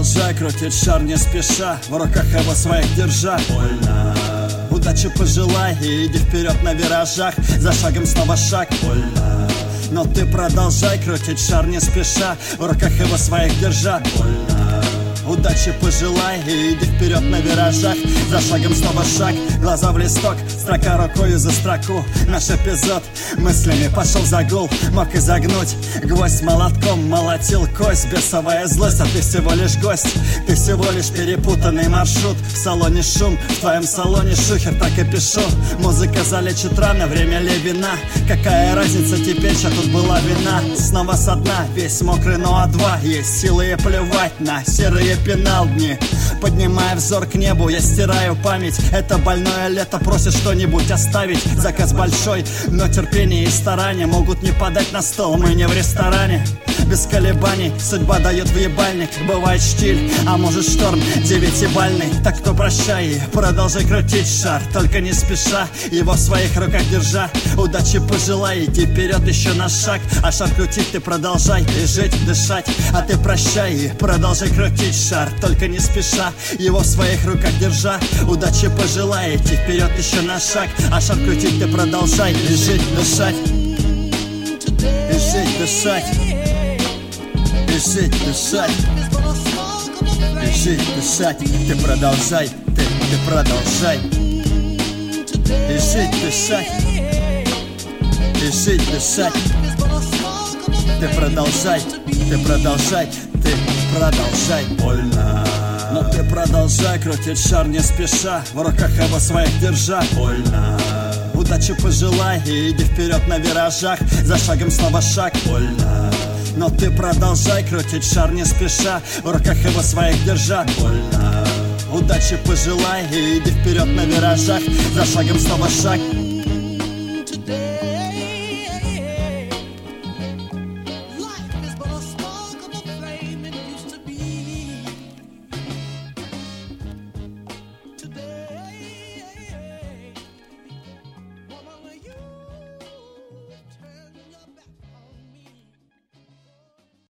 продолжай крутить шар не спеша, в руках его своих держа. Больно. Удачи пожелай и иди вперед на виражах, за шагом снова шаг. Больно. Но ты продолжай крутить шар не спеша, в руках его своих держа. Больно. Удачи пожелай и иди вперед на виражах, за шагом снова шаг. Глаза в листок, строка рукою за строку. Наш эпизод мыслями пошел загул. Мог изогнуть гвоздь молотком, молотил кость. Бесовая злость, а ты всего лишь гость. Ты всего лишь перепутанный маршрут. В салоне шум, в твоем салоне шухер. Так и пишу, музыка залечит рано, время ли вина. Какая разница теперь, что тут была вина. Снова со дна, весь мокрый, но А2. Есть силы и плевать на серые пенал дни. Поднимая взор к небу, я стираю память. Это больное лето просит что-нибудь оставить. Заказ большой, но терпение и старания могут не подать на стол, мы не в ресторане. Без колебаний судьба дает въебальник. Бывает штиль, а может шторм 9-бальный. Так то прощай и продолжай крутить шар, только не спеша, его в своих руках держа. Удачи пожелай, иди вперед еще на шаг. А шар крутить ты продолжай, и жить, дышать. А ты прощай и продолжай крутить шар, только не спеша, его в своих руках держа. Удачи пожелай, иди вперед еще на шаг. А шар крутить ты продолжай, и жить, дышать. И жить, дышать. И жить, дышать. И жить, дышать. Ты продолжай, ты продолжай. И жить, дышать. И жить, дышать. Ты продолжай, ты продолжай. Ты продолжай. Больно. Но ты продолжай крутить шар не спеша, в руках его своих держа. Больно. Удачи пожелай и иди вперед на виражах, за шагом снова шаг. Больно. Но ты продолжай крутить шар не спеша, в руках его своих держа. Больно. Удачи пожелай и иди вперед на виражах, за шагом снова шаг.